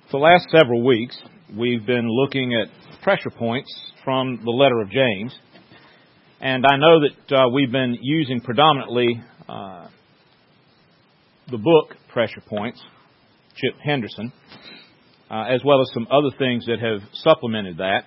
For the last several weeks, we've been looking at pressure points from the letter of James. And I know that we've been using predominantly the book Pressure Points, Chip Henderson, as well as some other things that have supplemented that.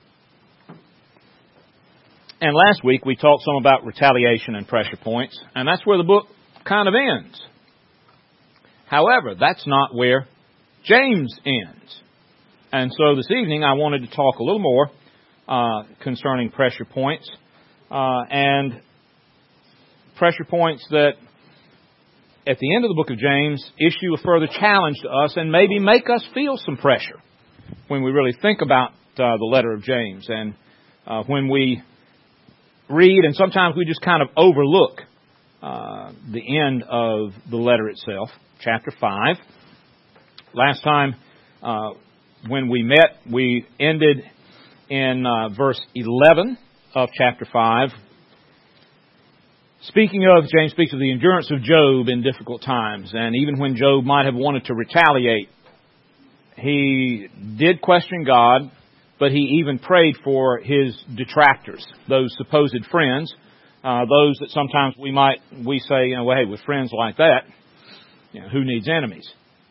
And last week we talked some about retaliation and pressure points, and that's where the book kind of ends. However, that's not where James ends. And so this evening I wanted to talk a little more concerning pressure points and pressure points that at the end of the book of James issue a further challenge to us and maybe make us feel some pressure when we really think about the letter of James and when we read, and sometimes we just kind of overlook the end of the letter itself, chapter 5. Last time when we met, we ended in verse 11 of chapter 5. Speaking of, James speaks of the endurance of Job in difficult times, and even when Job might have wanted to retaliate, he did question God, but he even prayed for his detractors, those supposed friends, those that sometimes we say, well, hey, with friends like that, who needs enemies?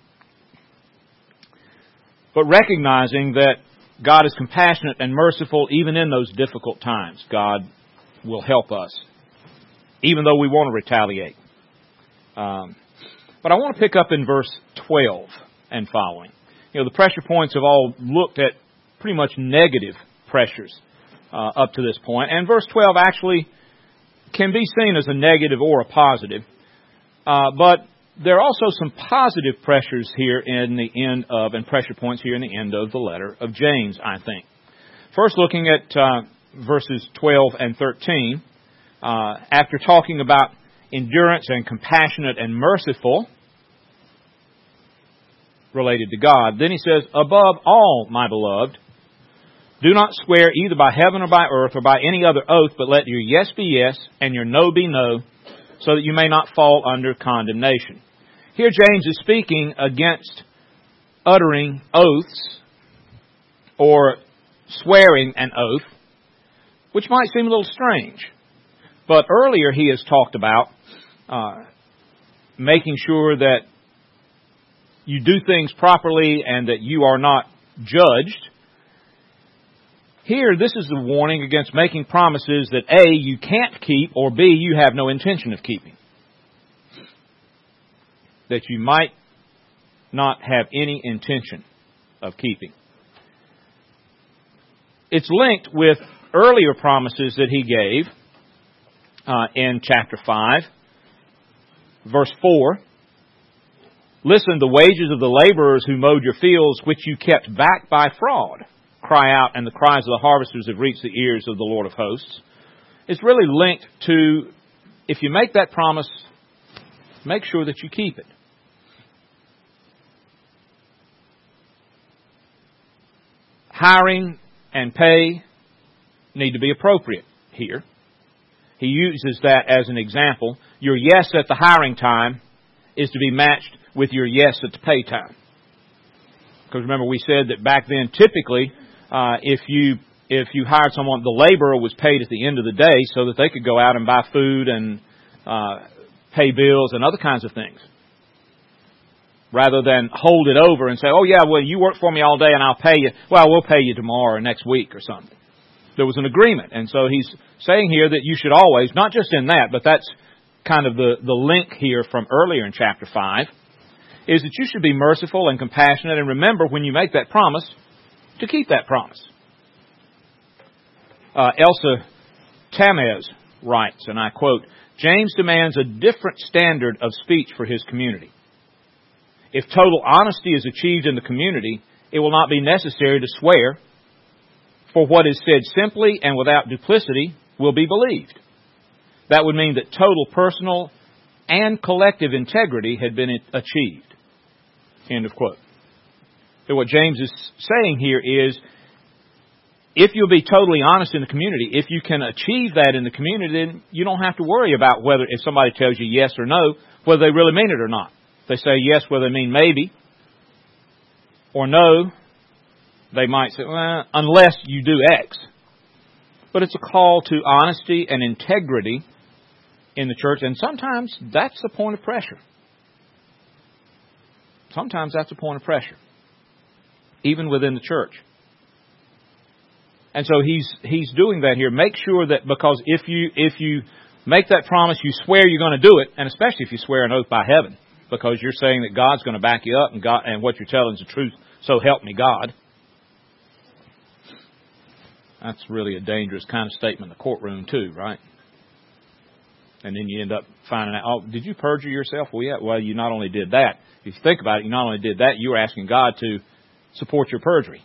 But recognizing that God is compassionate and merciful even in those difficult times, God will help us, even though we want to retaliate. But I want to pick up in verse 12 and following. The pressure points have all looked at pretty much negative pressures up to this point. And verse 12 actually can be seen as a negative or a positive. But there are also some positive pressures here in the end of, and pressure points here in the end of the letter of James, I think. First, looking at verses 12 and 13, after talking about endurance and compassionate and merciful related to God, then he says, above all, my beloved, do not swear either by heaven or by earth or by any other oath, but let your yes be yes and your no be no, so that you may not fall under condemnation. Here James is speaking against uttering oaths or swearing an oath, which might seem a little strange. But earlier he has talked about making sure that you do things properly and that you are not judged. Here, this is the warning against making promises that A, you can't keep, or B, you have no intention of keeping. That you might not have any intention of keeping. It's linked with earlier promises that he gave in chapter 5, verse 4. Listen, the wages of the laborers who mowed your fields, which you kept back by fraud, cry out, and the cries of the harvesters have reached the ears of the Lord of hosts. It's really linked to, if you make that promise, make sure that you keep it. Hiring and pay need to be appropriate here. He uses that as an example. Your yes at the hiring time is to be matched with your yes at the pay time. Because remember, we said that back then, typically, if you hired someone, the laborer was paid at the end of the day so that they could go out and buy food and pay bills and other kinds of things. Rather than hold it over and say, oh yeah, well, you work for me all day and I'll pay you. Well, we'll pay you tomorrow or next week or something. There was an agreement. And so he's saying here that you should always, not just in that, but that's kind of the link here from earlier in chapter 5, is that you should be merciful and compassionate and remember when you make that promise to keep that promise. Elsa Tamez writes, and I quote, James demands a different standard of speech for his community. If total honesty is achieved in the community, it will not be necessary to swear, for what is said simply and without duplicity will be believed. That would mean that total personal and collective integrity had been achieved. End of quote. So what James is saying here is, if you'll be totally honest in the community, if you can achieve that in the community, then you don't have to worry about whether, if somebody tells you yes or no, whether they really mean it or not. If they say yes, whether they mean maybe, Or no, they might say, well, unless you do X. But it's a call to honesty and integrity in the church, and sometimes that's a point of pressure. Sometimes that's a point of pressure, even within the church. And so he's doing that here. Make sure that, because if you make that promise, you swear you're going to do it, and especially if you swear an oath by heaven, because you're saying that God's going to back you up, and what you're telling is the truth. So help me God. That's really a dangerous kind of statement in the courtroom too, right? And then you end up finding out, oh, did you perjure yourself? Well, yeah. Well, you not only did that. If you think about it, you not only did that, you were asking God to support your perjury.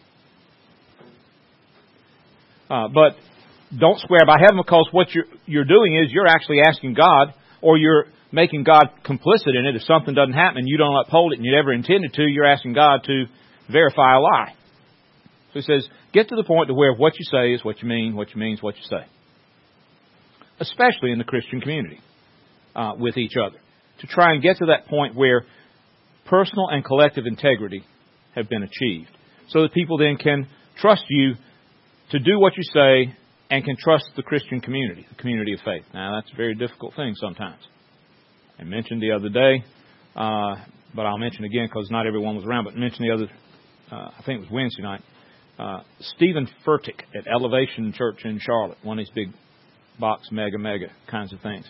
But don't swear by heaven, because what you're doing is you're actually asking God, or you're making God complicit in it. If something doesn't happen and you don't uphold it and you never intended to, you're asking God to verify a lie. So he says, get to the point to where what you say is what you mean, what you mean is what you say. Especially in the Christian community, with each other. To try and get to that point where personal and collective integrity have been achieved. So that people then can trust you to do what you say, and can trust the Christian community, the community of faith. Now, that's a very difficult thing sometimes. I mentioned the other day, but I'll mention again because not everyone was around, but mention the other, I think it was Wednesday night, Stephen Furtick at Elevation Church in Charlotte, one of these big box mega kinds of things,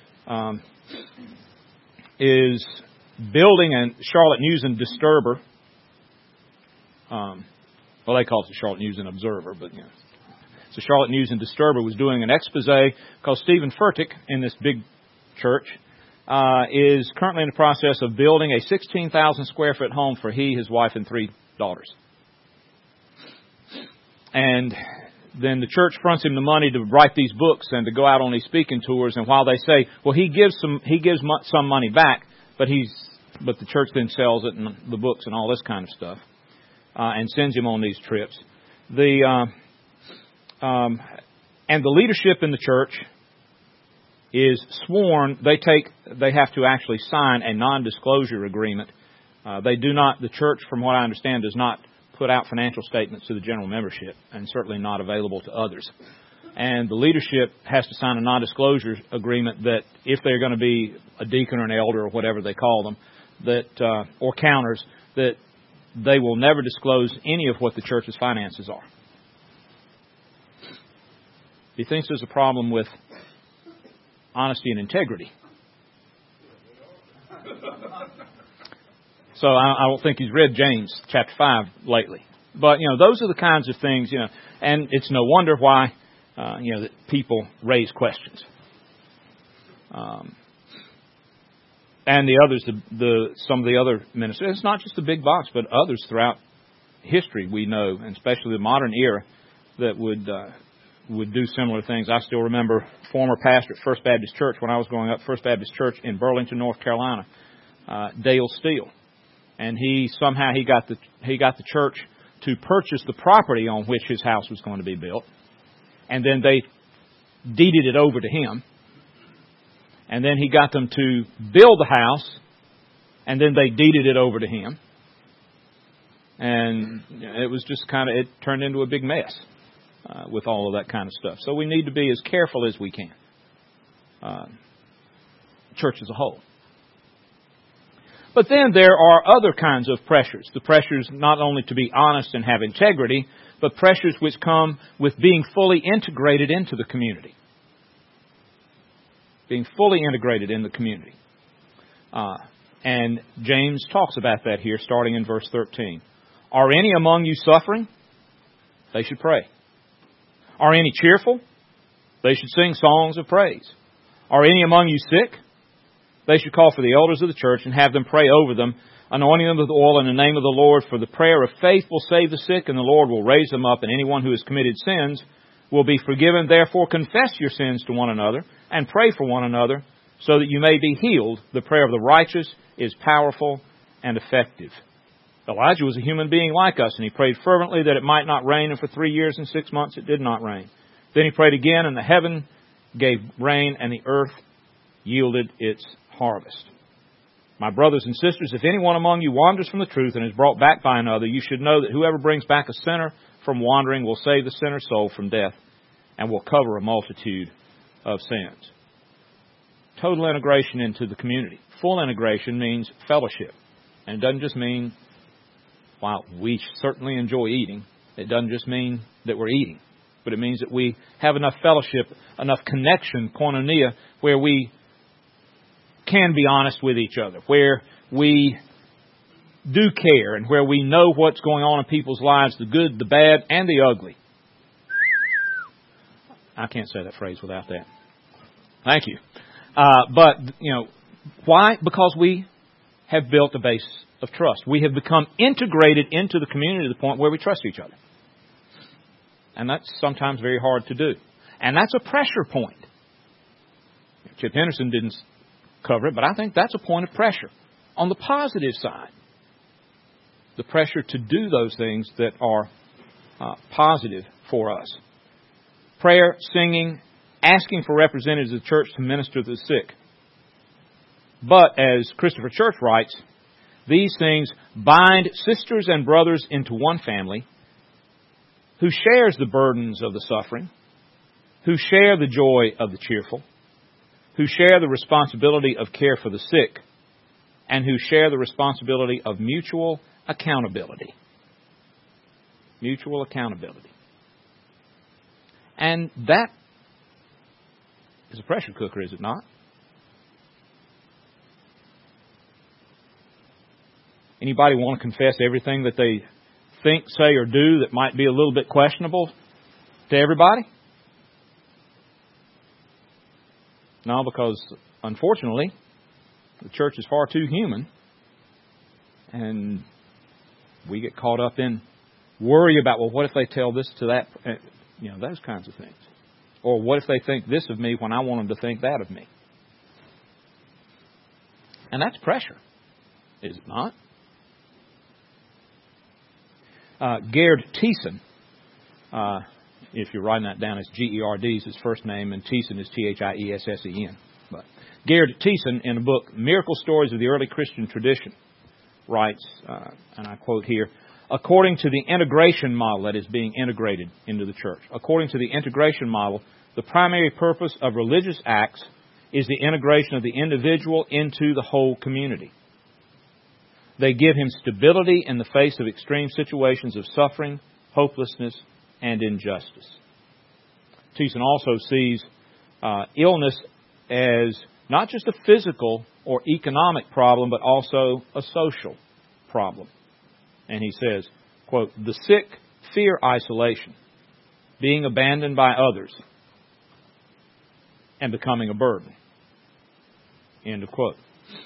is building a Charlotte News and Disturber. Well, they call it the Charlotte News and Observer, but you know. So Charlotte News and Disturber was doing an expose because Stephen Furtick in this big church is currently in the process of building a 16,000 square foot home for he, his wife, and 3 daughters. And then the church fronts him the money to write these books and to go out on these speaking tours. And while they say, well, he gives some money back, but the church then sells it and the books and all this kind of stuff, and sends him on these trips. And the leadership in the church is sworn. They have to actually sign a non-disclosure agreement. The church, from what I understand, does not put out financial statements to the general membership, and certainly not available to others. And the leadership has to sign a non-disclosure agreement that if they're going to be a deacon or an elder or whatever they call them, that or counters, that they will never disclose any of what the church's finances are. He thinks there's a problem with honesty and integrity. So I don't think he's read James chapter 5 lately. But, those are the kinds of things, and it's no wonder why, that people raise questions. And the others, some of the other ministers, it's not just the big box, but others throughout history we know, and especially the modern era, that would do similar things. I still remember former pastor at First Baptist Church when I was growing up, First Baptist Church in Burlington, North Carolina, Dale Steele. And he got the church to purchase the property on which his house was going to be built. And then they deeded it over to him. And then he got them to build the house. And then they deeded it over to him. And it was just it turned into a big mess with all of that kind of stuff. So we need to be as careful as we can. Church as a whole. But then there are other kinds of pressures. The pressures not only to be honest and have integrity, but pressures which come with being fully integrated into the community. Being fully integrated in the community. And James talks about that here, starting in verse 13. Are any among you suffering? They should pray. Are any cheerful? They should sing songs of praise. Are any among you sick? They should call for the elders of the church and have them pray over them, anointing them with oil in the name of the Lord. For the prayer of faith will save the sick, and the Lord will raise them up. And anyone who has committed sins will be forgiven. Therefore, confess your sins to one another and pray for one another so that you may be healed. The prayer of the righteous is powerful and effective. Elijah was a human being like us, and he prayed fervently that it might not rain, and for 3 years and 6 months it did not rain. Then he prayed again, and the heaven gave rain, and the earth yielded its harvest. My brothers and sisters, if anyone among you wanders from the truth and is brought back by another, you should know that whoever brings back a sinner from wandering will save the sinner's soul from death and will cover a multitude of sins. Total integration into the community. Full integration means fellowship. And it doesn't just mean, while we certainly enjoy eating, it doesn't just mean that we're eating. But it means that we have enough fellowship, enough connection, koinonia, where we can be honest with each other, where we do care, and where we know what's going on in people's lives, the good, the bad, and the ugly. I can't say that phrase without that. Thank you. But, why? Because we have built a base of trust. We have become integrated into the community to the point where we trust each other. And that's sometimes very hard to do. And that's a pressure point. Chip Henderson didn't cover it, but I think that's a point of pressure. On the positive side, the pressure to do those things that are positive for us. Prayer, singing, asking for representatives of the church to minister to the sick. But, as Christopher Church writes, these things bind sisters and brothers into one family who shares the burdens of the suffering, who share the joy of the cheerful, who share the responsibility of care for the sick, and who share the responsibility of mutual accountability. Mutual accountability. And that is a pressure cooker, is it not? Anybody want to confess everything that they think, say, or do that might be a little bit questionable to everybody? No, because unfortunately, the church is far too human, and we get caught up in worry about, well, what if they tell this to that? Those kinds of things. Or what if they think this of me when I want them to think that of me? And that's pressure, is it not? Gerd Thiessen, if you're writing that down, it's G-E-R-D is his first name, and Thiessen is T-H-I-E-S-S-E-N. But Gerd Thiessen, in the book Miracle Stories of the Early Christian Tradition, writes, and I quote here, according to the integration model that is being integrated into the church, according to the integration model, the primary purpose of religious acts is the integration of the individual into the whole community. They give him stability in the face of extreme situations of suffering, hopelessness, and injustice. Thiessen also sees illness as not just a physical or economic problem, but also a social problem. And he says, quote, the sick fear isolation, being abandoned by others, and becoming a burden. End of quote.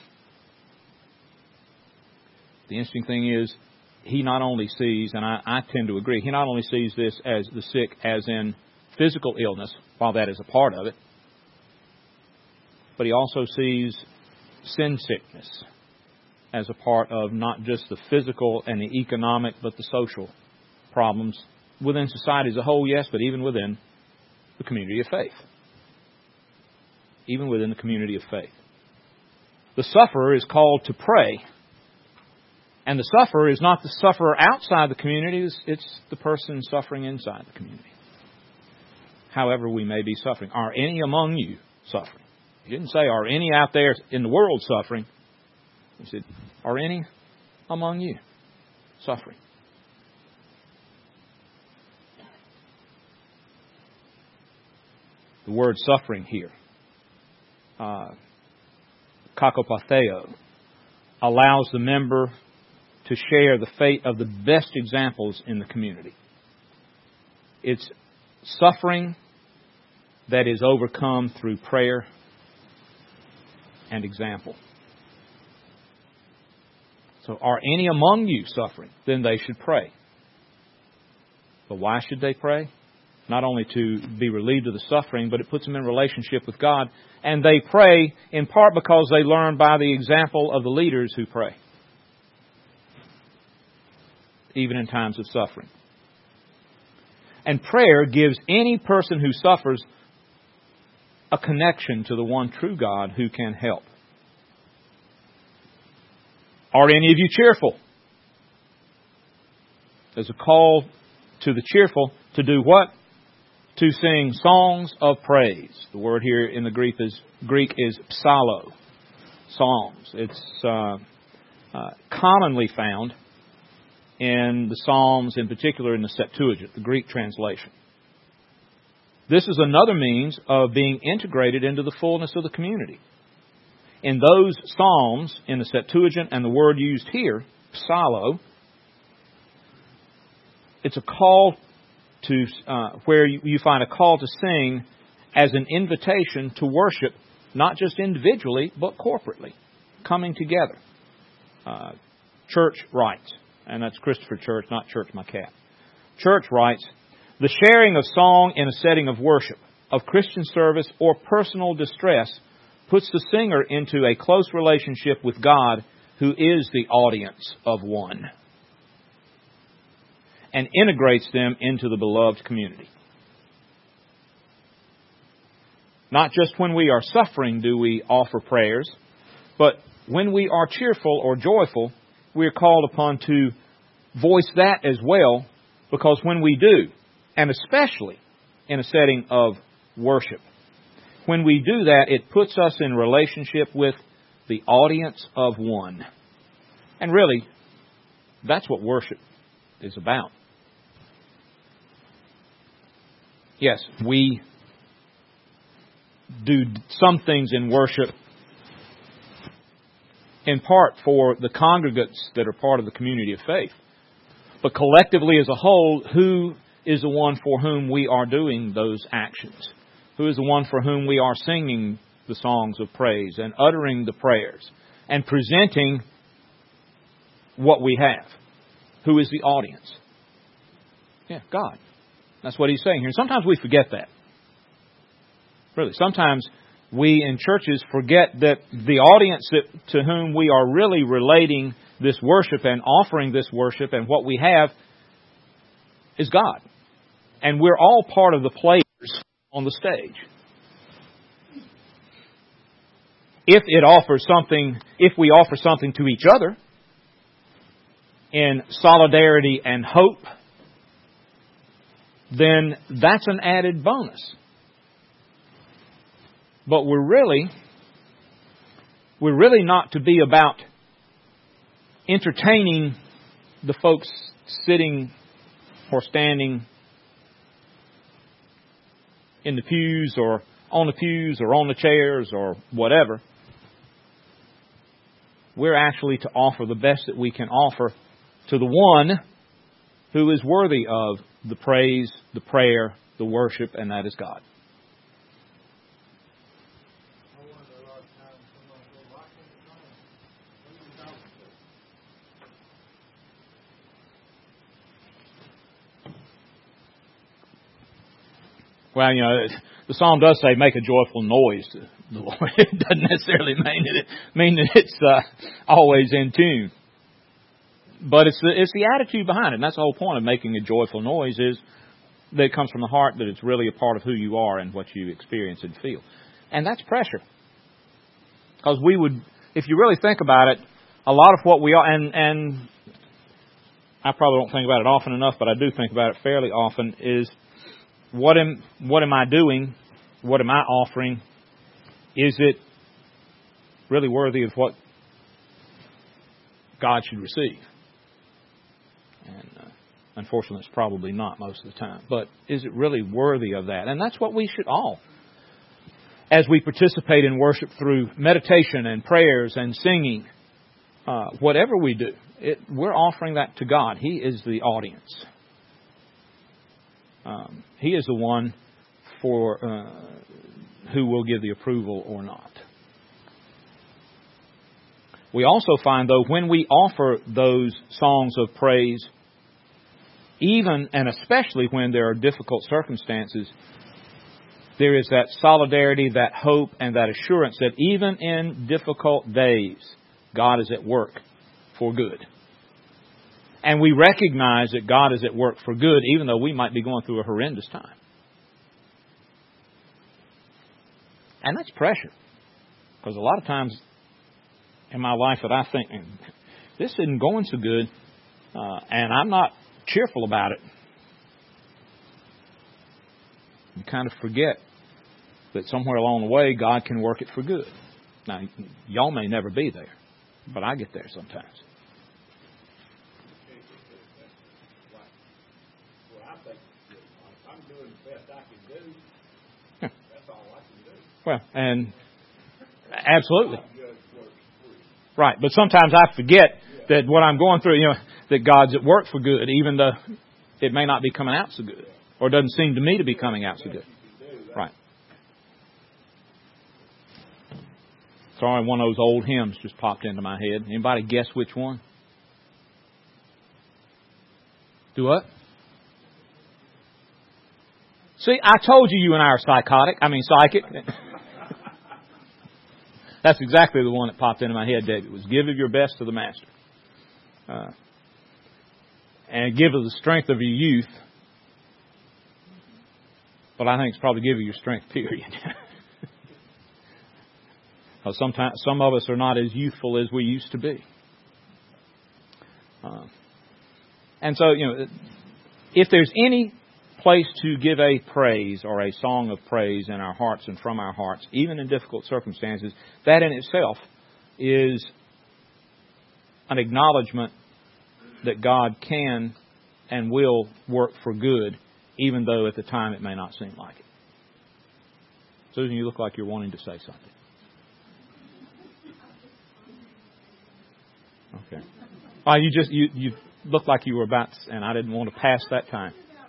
The interesting thing is, he not only sees, and I tend to agree, he not only sees this as the sick as in physical illness, while that is a part of it, but he also sees sin sickness as a part of not just the physical and the economic, but the social problems within society as a whole, yes, but even within the community of faith. Even within the community of faith. The sufferer is called to pray. And the sufferer is not the sufferer outside the community, it's the person suffering inside the community. However we may be suffering. Are any among you suffering? He didn't say, are any out there in the world suffering? He said, are any among you suffering? The word suffering here, kakopatheo, allows the member to share the fate of the best examples in the community. It's suffering that is overcome through prayer and example. So, are any among you suffering? Then they should pray. But why should they pray? Not only to be relieved of the suffering, but it puts them in relationship with God. And they pray in part because they learn by the example of the leaders who pray, even in times of suffering. And prayer gives any person who suffers a connection to the one true God who can help. Are any of you cheerful? There's a call to the cheerful to do what? To sing songs of praise. The word here in the Greek is psallo, psalms. It's commonly found in the Psalms, in particular in the Septuagint, the Greek translation. This is another means of being integrated into the fullness of the community. In those Psalms, in the Septuagint, and the word used here, psallo, it's a call to, where you find a call to sing as an invitation to worship, not just individually, but corporately, coming together. Church writes, and that's Christopher Church, not Church My Cat. Church writes, the sharing of song in a setting of worship, of Christian service, or personal distress puts the singer into a close relationship with God, who is the audience of one, and integrates them into the beloved community. Not just when we are suffering do we offer prayers, but when we are cheerful or joyful, we are called upon to voice that as well, because when we do, and especially in a setting of worship, when we do that, it puts us in relationship with the audience of one. And really, that's what worship is about. Yes, we do some things in worship in part for the congregants that are part of the community of faith. But collectively as a whole, who is the one for whom we are doing those actions? Who is the one for whom we are singing the songs of praise and uttering the prayers and presenting what we have? Who is the audience? Yeah, God. That's what he's saying here. Sometimes we forget that. Really, sometimes we in churches forget that the audience to whom we are really relating this worship and offering this worship and what we have is God. And we're all part of the players on the stage. If we offer something to each other in solidarity and hope, then that's an added bonus. But we're really not to be about entertaining the folks sitting or standing in the pews or on the chairs or whatever. We're actually to offer the best that we can offer to the one who is worthy of the praise, the prayer, the worship, and that is God. Well, the psalm does say, make a joyful noise to the Lord. It doesn't necessarily mean that it's always in tune. But it's the attitude behind it. And that's the whole point of making a joyful noise, is that it comes from the heart, that it's really a part of who you are and what you experience and feel. And that's pressure. Because if you really think about it, a lot of what we are, and I probably don't think about it often enough, but I do think about it fairly often, is what am I doing? What am I offering? Is it really worthy of what God should receive? And unfortunately, it's probably not most of the time. But is it really worthy of that? And that's what we should all, as we participate in worship through meditation and prayers and singing, whatever we do, we're offering that to God. He is the audience. He is the one for who will give the approval or not. We also find, though, when we offer those songs of praise, even and especially when there are difficult circumstances, there is that solidarity, that hope, and that assurance that even in difficult days, God is at work for good. And we recognize that God is at work for good, even though we might be going through a horrendous time. And that's pressure. Because a lot of times in my life that I think, this isn't going so good, and I'm not cheerful about it. You kind of forget that somewhere along the way, God can work it for good. Now, y'all may never be there, but I get there sometimes. I'm doing the best I can do. That's all I can do. Well, and absolutely. Right, but sometimes I forget that what I'm going through, that God's at work for good, even though it may not be coming out so good, or doesn't seem to me to be coming out so good. Right. Sorry, one of those old hymns just popped into my head. Anybody guess which one? Do what? See, I told you and I are psychic. That's exactly the one that popped into my head, David. Was give of your best to the Master. And give of the strength of your youth. But I think it's probably give of your strength, period. Sometimes some of us are not as youthful as we used to be. And so, if there's any place to give a praise or a song of praise in our hearts and from our hearts, even in difficult circumstances, that in itself is an acknowledgement that God can and will work for good, even though at the time it may not seem like it. Susan, you look like you're wanting to say something. Okay. Well, you looked like you were about, and I didn't want to pass that time.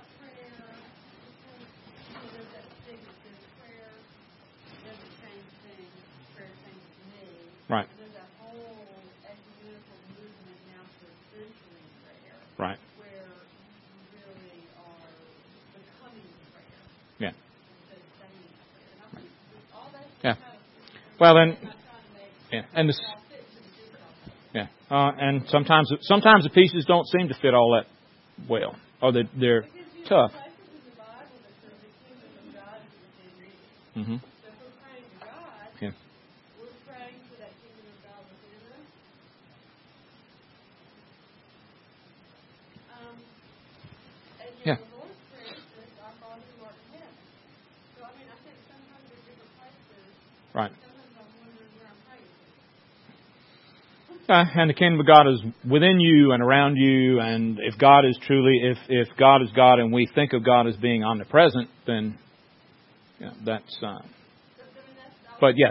Right. There's a whole ecumenical movement now to centering prayer. Right. Where you really are becoming prayer. Yeah. Instead of saying prayer. And I think all that Yeah. kind of, Well, then, yeah. And this, yeah, and sometimes the pieces don't seem to fit all that well, or that they're tough. Places in the Bible that says the kingdom of God is within reach. Mm-hmm. So if we're praying to God, Yeah. we're praying for that kingdom of God within us. And the Lord's Prayer says, "Our Father who art in heaven." So I think sometimes there's different places. Right. Sometimes I'm wondering where I'm praying. And the kingdom of God is within you and around you, and if God is truly, if God is God and we think of God as being omnipresent, then that's. But yes,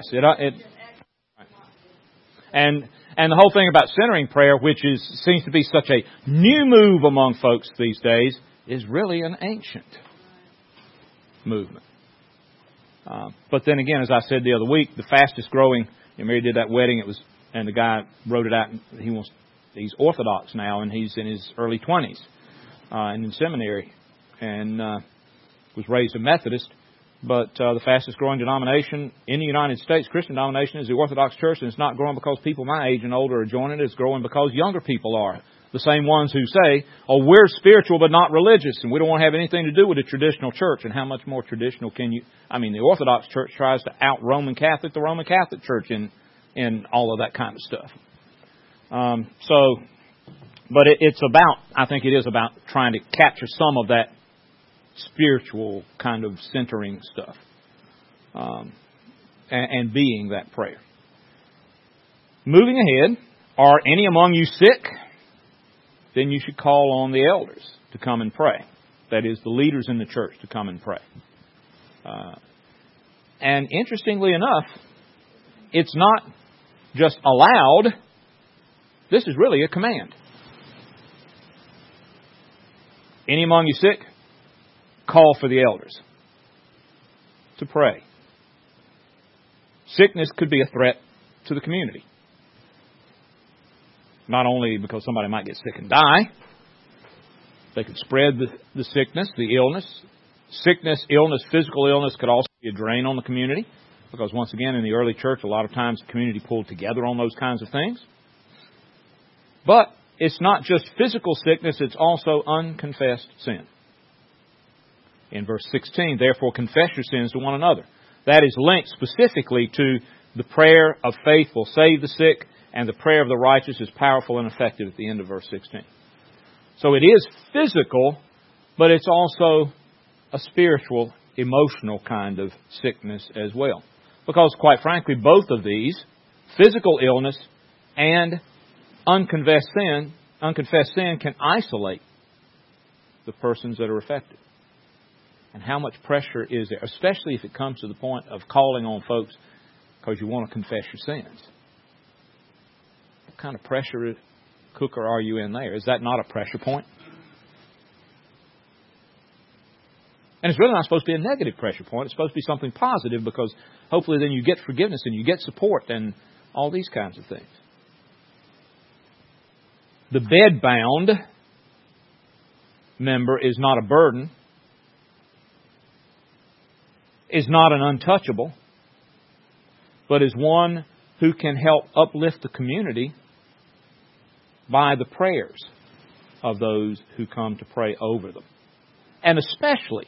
and the whole thing about centering prayer, which seems to be such a new move among folks these days, is really an ancient movement. But then again, as I said the other week, the fastest growing. Mary did that wedding. And the guy wrote it out. He's Orthodox now, and he's in his early 20s, and in seminary, and was raised a Methodist. But the fastest growing denomination in the United States, Christian denomination, is the Orthodox Church, and it's not growing because people my age and older are joining it. It's growing because younger people are. The same ones who say, "Oh, we're spiritual but not religious, and we don't want to have anything to do with the traditional church." And how much more traditional can you? The Orthodox Church tries to out the Roman Catholic Church in all of that kind of stuff. But it's about, I think it is about trying to capture some of that spiritual kind of centering stuff, and being that prayer. Moving ahead, are any among you sick? Then you should call on the elders to come and pray. That is, the leaders in the church to come and pray. And interestingly enough, it's not just allowed. This is really a command. Any among you sick? Call for the elders to pray. Sickness could be a threat to the community. Not only because somebody might get sick and die, they could spread the sickness, the illness. Sickness, illness, physical illness could also be a drain on the community. Because once again, in the early church, a lot of times the community pulled together on those kinds of things. But it's not just physical sickness, it's also unconfessed sin. In verse 16, therefore confess your sins to one another. That is linked specifically to the prayer of faith will save the sick, And the prayer of the righteous is powerful and effective at the end of verse 16. So it is physical, but it's also a spiritual, emotional kind of sickness as well. Because quite frankly, both of these, physical illness and unconfessed sin can isolate the persons that are affected. And how much pressure is there, especially if it comes to the point of calling on folks because you want to confess your sins? What kind of pressure cooker are you in there? Is that not a pressure point? And it's really not supposed to be a negative pressure point. It's supposed to be something positive, because hopefully then you get forgiveness and you get support and all these kinds of things. The bed-bound member is not a burden, is not an untouchable, but is one who can help uplift the community by the prayers of those who come to pray over them. And especially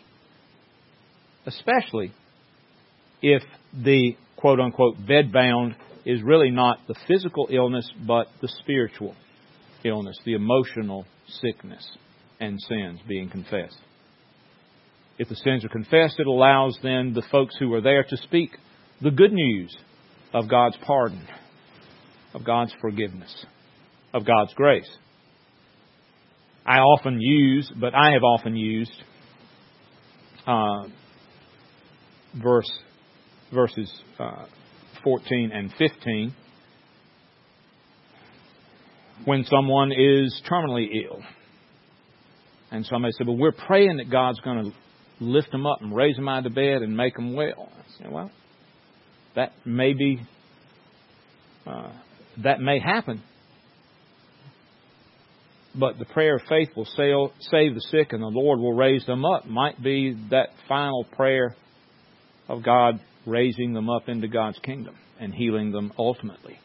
if the quote-unquote bed-bound is really not the physical illness, but the spiritual illness, the emotional sickness and sins being confessed. If the sins are confessed, it allows then the folks who are there to speak the good news of God's pardon, of God's forgiveness, of God's grace. I have often used verses 14 and 15 when someone is terminally ill. And somebody said, well, we're praying that God's going to lift them up and raise them out of bed and make them well. I said, well, that may happen. But the prayer of faith will save the sick, and the Lord will raise them up. Might be that final prayer of God raising them up into God's kingdom and healing them ultimately.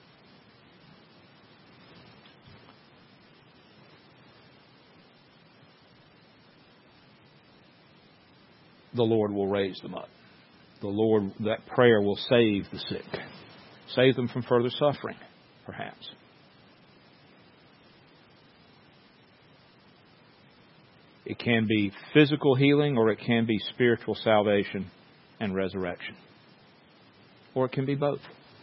The Lord will raise them up. That prayer will save the sick. Save them from further suffering, perhaps. It can be physical healing, or it can be spiritual salvation and resurrection. Or it can be both.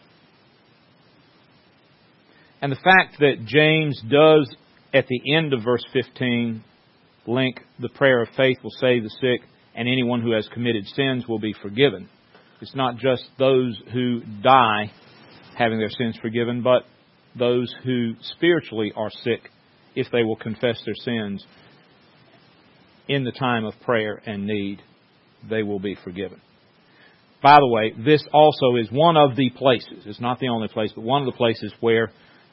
And the fact that James does, at the end of verse 15, link the prayer of faith will save the sick, and anyone who has committed sins will be forgiven. It's not just those who die having their sins forgiven, but those who spiritually are sick, if they will confess their sins in the time of prayer and need, they will be forgiven. By the way, this also is one of the places, it's not the only place, but one of the places where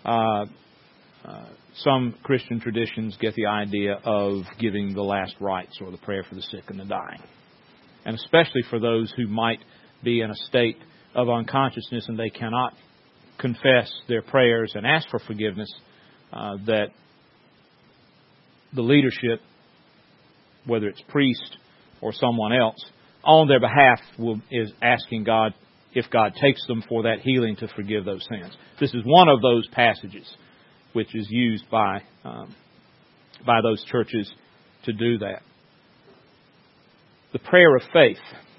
some Christian traditions get the idea of giving the last rites or the prayer for the sick and the dying. And especially for those who might be in a state of unconsciousness and they cannot confess their prayers and ask for forgiveness, that the leadership, whether it's priest or someone else, on their behalf is asking God, if God takes them, for that healing to forgive those sins. This is one of those passages which is used by those churches to do that. The prayer of faith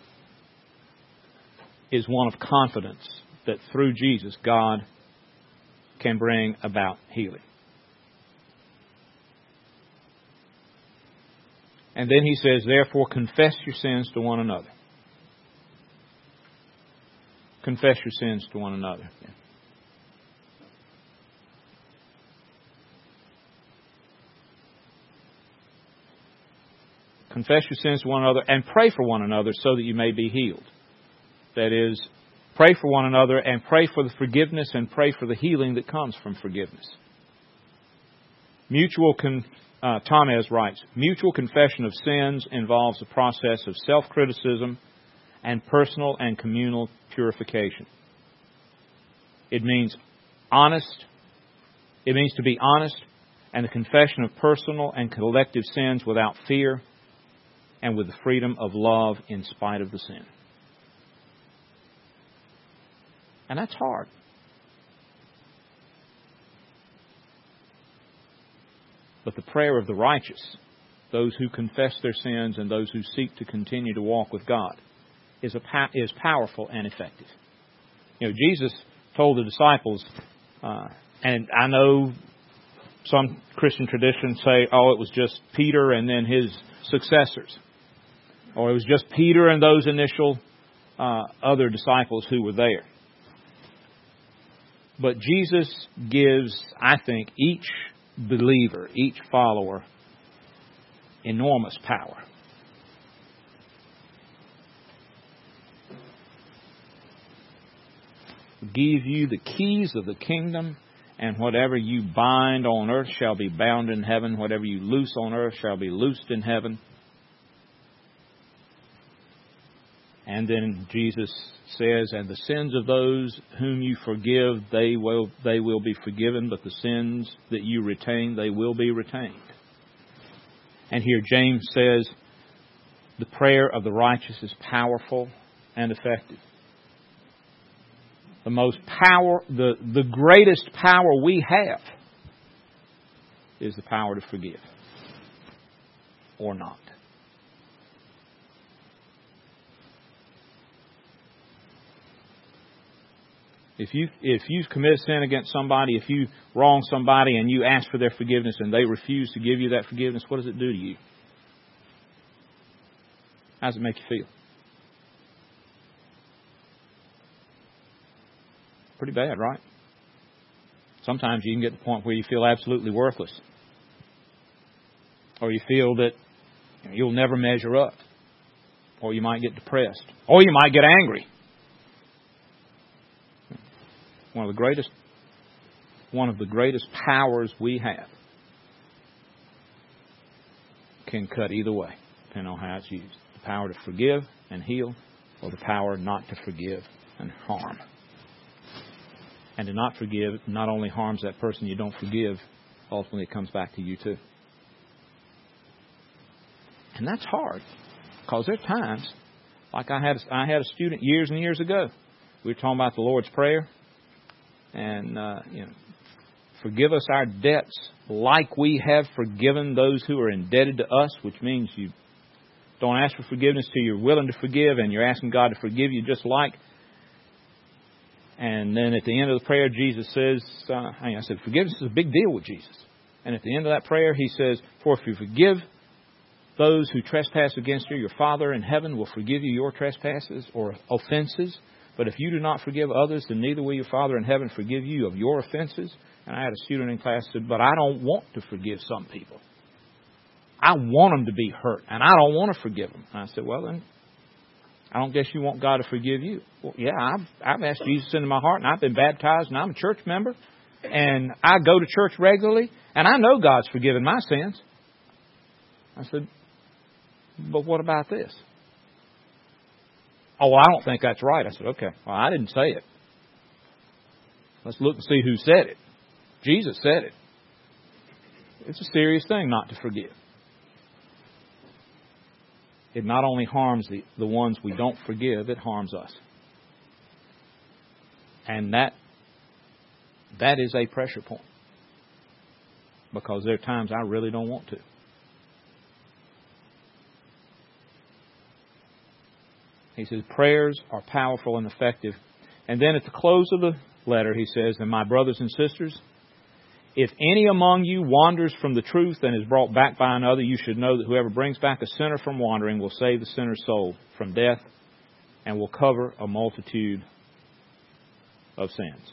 is one of confidence that through Jesus, God can bring about healing. And then he says, therefore, confess your sins to one another. Confess your sins to one another. Confess your sins to one another and pray for one another so that you may be healed. That is, pray for one another and pray for the forgiveness and pray for the healing that comes from forgiveness. Tamez writes, mutual confession of sins involves a process of self-criticism and personal and communal purification. It means to be honest, and the confession of personal and collective sins without fear and with the freedom of love in spite of the sin. And that's hard. But the prayer of the righteous, those who confess their sins and those who seek to continue to walk with God, is powerful and effective. You know, Jesus told the disciples, and I know some Christian traditions say, oh, it was just Peter and then his successors. Or it was just Peter and those initial other disciples who were there. But Jesus gives, I think, each believer, each follower, enormous power. Give you the keys of the kingdom, and whatever you bind on earth shall be bound in heaven. Whatever you loose on earth shall be loosed in heaven. And then Jesus says, and the sins of those whom you forgive, they will be forgiven, but the sins that you retain, they will be retained. And here James says, the prayer of the righteous is powerful and effective. The greatest power we have is the power to forgive, or not. If you've committed sin against somebody, if you wrong somebody and you ask for their forgiveness and they refuse to give you that forgiveness, what does it do to you? How does it make you feel? Pretty bad, right? Sometimes you can get to the point where you feel absolutely worthless. Or you feel that you'll never measure up. Or you might get depressed. Or you might get angry. One of the greatest powers we have can cut either way, depending on how it's used. The power to forgive and heal, or the power not to forgive and harm. And to not forgive not only harms that person you don't forgive, ultimately it comes back to you too. And that's hard, because there are times, like I had a student years and years ago. We were talking about the Lord's Prayer. And, forgive us our debts like we have forgiven those who are indebted to us, which means you don't ask for forgiveness till you're willing to forgive, and you're asking God to forgive you just like. And then at the end of the prayer, Jesus says, I said, forgiveness is a big deal with Jesus. And at the end of that prayer, He says, for if you forgive those who trespass against you, your Father in heaven will forgive you your trespasses or offenses. But if you do not forgive others, then neither will your Father in heaven forgive you of your offenses. And I had a student in class who said, but I don't want to forgive some people. I want them to be hurt, and I don't want to forgive them. And I said, well, then, I don't guess you want God to forgive you. Well, yeah, I've asked Jesus into my heart, and I've been baptized, and I'm a church member, and I go to church regularly, and I know God's forgiven my sins. I said, but what about this? Oh, I don't think that's right. I said, okay, well, I didn't say it. Let's look and see who said it. Jesus said it. It's a serious thing not to forgive. It not only harms the ones we don't forgive, it harms us. And that is a pressure point. Because there are times I really don't want to. He says, prayers are powerful and effective. And then at the close of the letter, he says, and my brothers and sisters, if any among you wanders from the truth and is brought back by another, you should know that whoever brings back a sinner from wandering will save the sinner's soul from death and will cover a multitude of sins.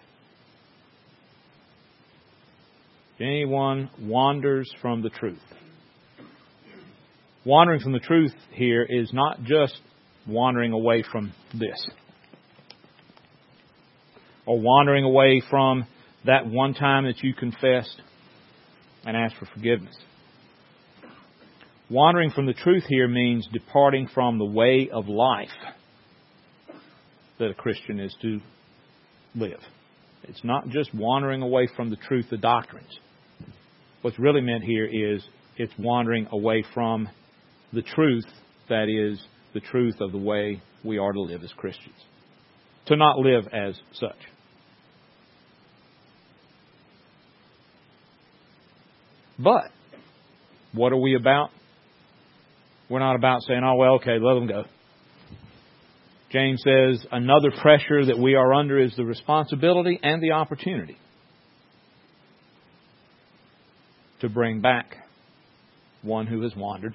If anyone wanders from the truth. Wandering from the truth here is not just wandering away from this, or wandering away from that one time that you confessed and asked for forgiveness. Wandering from the truth here means departing from the way of life that a Christian is to live. It's not just wandering away from the truth, the doctrines. What's really meant here is it's wandering away from the truth that is the truth of the way we are to live as Christians. To not live as such. But What are we about? We're not about saying, oh, well, okay, let them go. James says another pressure that we are under is the responsibility and the opportunity to bring back one who has wandered.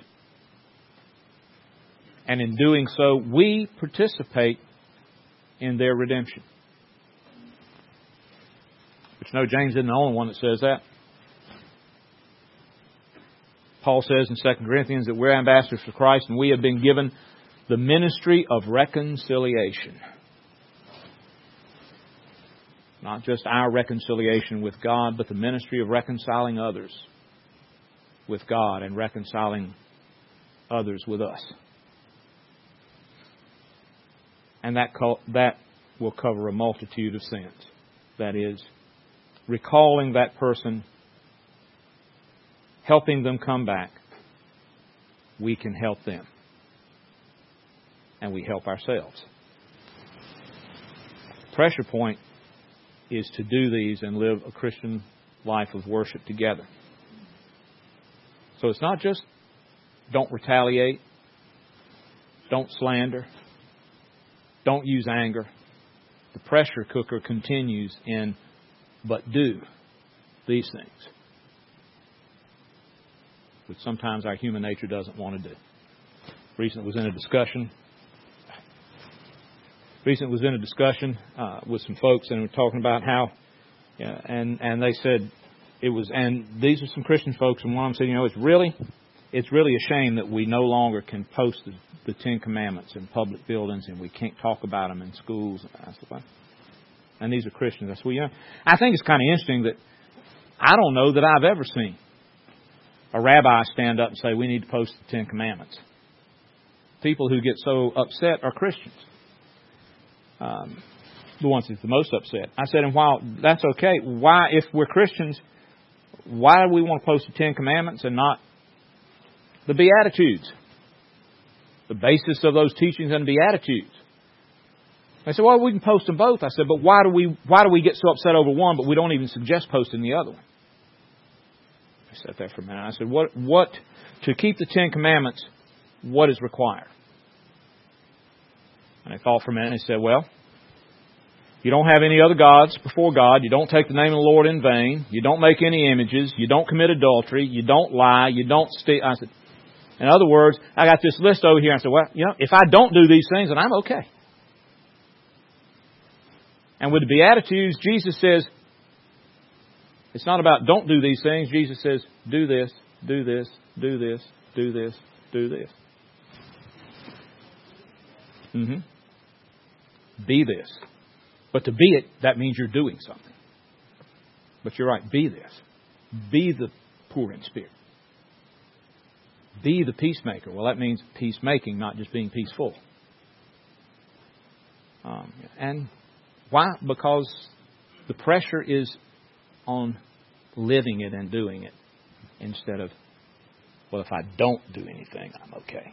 And in doing so, we participate in their redemption. But you know, James isn't the only one that says that. Paul says in 2 Corinthians that we're ambassadors for Christ and we have been given the ministry of reconciliation. Not just our reconciliation with God, but the ministry of reconciling others with God and reconciling others with us. And that will cover a multitude of sins. That is, recalling that person, helping them come back. We can help them. And we help ourselves. Pressure point is to do these and live a Christian life of worship together. So it's not just don't retaliate, don't slander, don't use anger. The pressure cooker continues in, but do these things. Which sometimes our human nature doesn't want to do. Recently was in a discussion with some folks, and we're talking about how, and they said it was, and these are some Christian folks, and one of them said, you know, it's really a shame that we no longer can post the Ten Commandments in public buildings, and we can't talk about them in schools. And these are Christians. I said, well, you know, I think it's kind of interesting that I don't know that I've ever seen a rabbi stand up and say we need to post the Ten Commandments. People who get so upset are Christians. The ones that's the most upset. I said, and while that's okay, why, if we're Christians, why do we want to post the Ten Commandments and not the Beatitudes? The basis of those teachings and Beatitudes. They said, well, we can post them both. I said, but why do we get so upset over one, but we don't even suggest posting the other one? I sat there for a minute. I said, what to keep the Ten Commandments, what is required? And I thought for a minute and he said, well, you don't have any other gods before God. You don't take the name of the Lord in vain. You don't make any images. You don't commit adultery. You don't lie. You don't steal. I said, in other words, I got this list over here. I said, well, you know, if I don't do these things, then I'm okay. And with the Beatitudes, Jesus says, it's not about don't do these things. Jesus says, do this, do this, do this, do this, do this. Be this. But to be it, that means you're doing something. But you're right, be this. Be the poor in spirit. Be the peacemaker. Well, that means peacemaking, not just being peaceful. And why? Because the pressure is on living it and doing it instead of, well, if I don't do anything, I'm okay.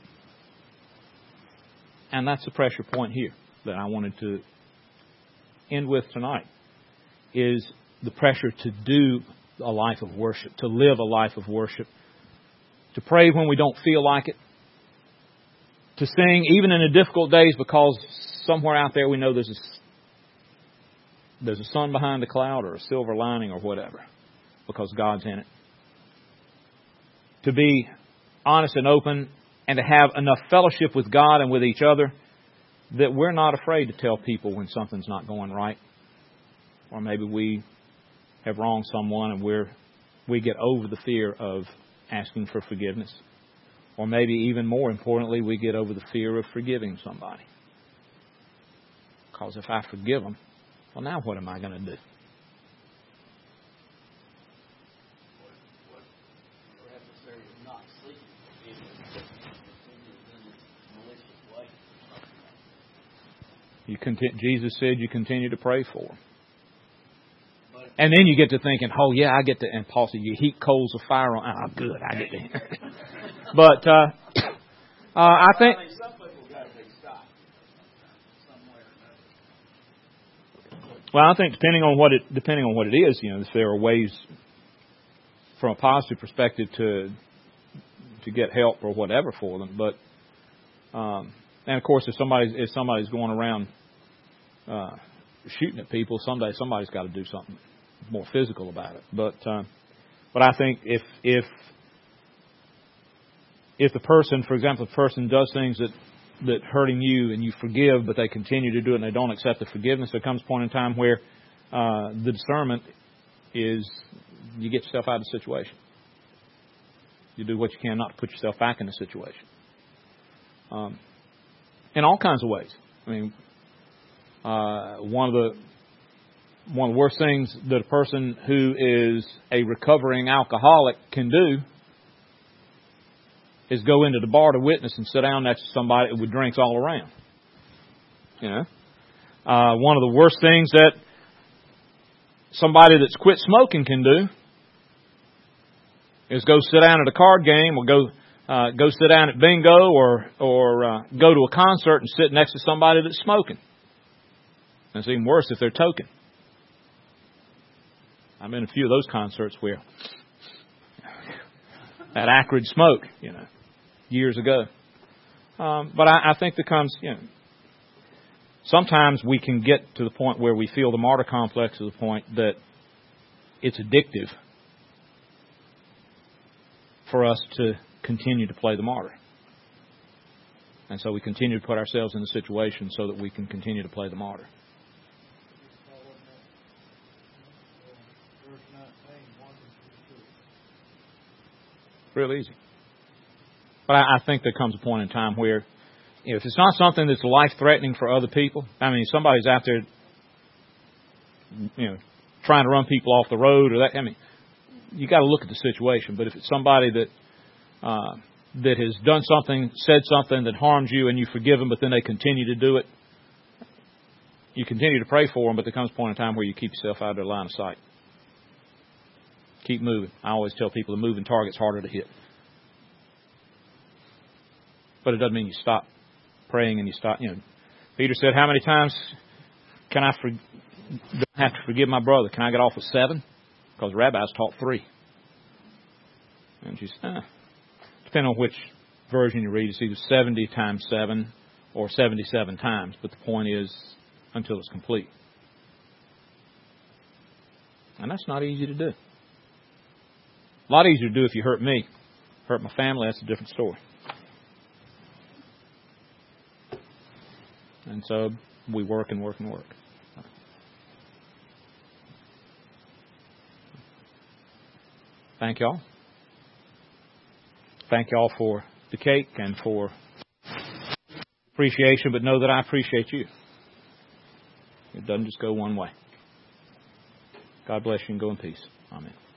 And that's the pressure point here that I wanted to end with tonight, is the pressure to do a life of worship, to live a life of worship, to pray when we don't feel like it, to sing even in the difficult days because somewhere out there we know there's a sun behind the cloud or a silver lining or whatever, because God's in it. To be honest and open and to have enough fellowship with God and with each other that we're not afraid to tell people when something's not going right. Or maybe we have wronged someone and we get over the fear of asking for forgiveness. Or maybe even more importantly, we get over the fear of forgiving somebody. Because if I forgive them, well, now what am I going to do? Jesus said you continue to pray for them. And then you get to thinking, oh yeah, I get to, and Paul said you heap coals of fire on, oh good, I get to. But I think, well, I think depending on what it is, you know, if there are ways from a positive perspective to to get help or whatever for them. But and of course, if somebody's going around shooting at people, someday somebody's got to do something more physical about it. But I think if the person, for example, if the person does things that hurting you and you forgive, but they continue to do it and they don't accept the forgiveness, there comes a point in time where the discernment is you get yourself out of the situation. You do what you can not to put yourself back in the situation. In all kinds of ways. I mean, one of the worst things that a person who is a recovering alcoholic can do is go into the bar to witness and sit down next to somebody with drinks all around. You know, one of the worst things that somebody that's quit smoking can do is go sit down at a card game or go sit down at bingo or go to a concert and sit next to somebody that's smoking. And it's even worse if they're toking. I've been in a few of those concerts where that acrid smoke, you know, years ago. But I think there comes, you know, sometimes we can get to the point where we feel the martyr complex to the point that it's addictive for us to continue to play the martyr. And so we continue to put ourselves in the situation so that we can continue to play the martyr. Real easy. But I think there comes a point in time where, you know, if it's not something that's life-threatening for other people, I mean, somebody's out there, you know, trying to run people off the road or that, I mean, you got to look at the situation. But if it's somebody that has done something, said something that harms you and you forgive them, but then they continue to do it, you continue to pray for them, but there comes a point in time where you keep yourself out of their line of sight. Keep moving. I always tell people a moving target's harder to hit. But it doesn't mean you stop praying and you stop, you know. Peter said, how many times can I have to forgive my brother? Can I get off with 7? Because the rabbis taught 3. And she said, depending on which version you read, it's either 70 times 7 or 77 times. But the point is, until it's complete. And that's not easy to do. A lot easier to do if you hurt me. Hurt my family, that's a different story. And so we work and work and work. Thank y'all. Thank y'all for the cake and for appreciation, but know that I appreciate you. It doesn't just go one way. God bless you and go in peace. Amen.